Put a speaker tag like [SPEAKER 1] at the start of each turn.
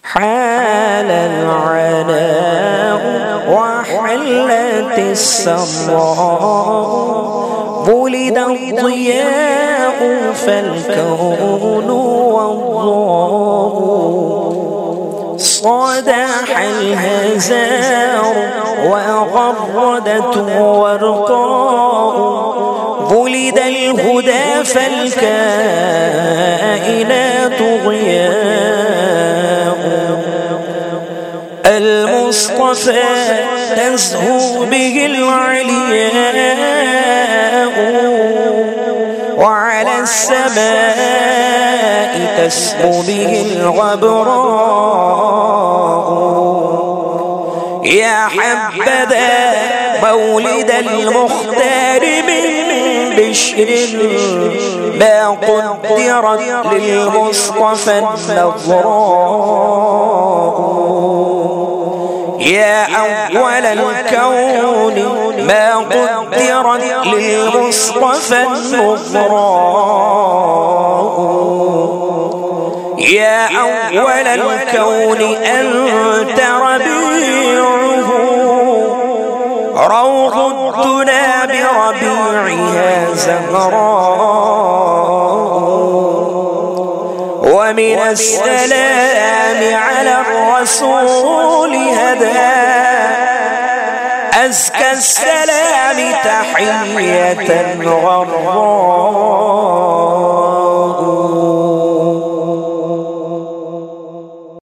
[SPEAKER 1] حال العناء وحلت السراء، ولد الضياء فالكون والضاء، صداح الهزار وغردت ورقاء، ولد الهدى فالكائنات ضياء، المصطفى تزهو به العلياء، وعلى السماء تسمو به الغبراء، يا حبذا مولد المختار من بشر، ما قدرت للمصطفى النظراء، يا أول الكون ما قدرت للمصطفى النظراء، يا أول الكون أنت ربيعه، روض الدنا بربيعها زهراء، ومن السلام على الرسول هدى أزكى السلام تحية غراء.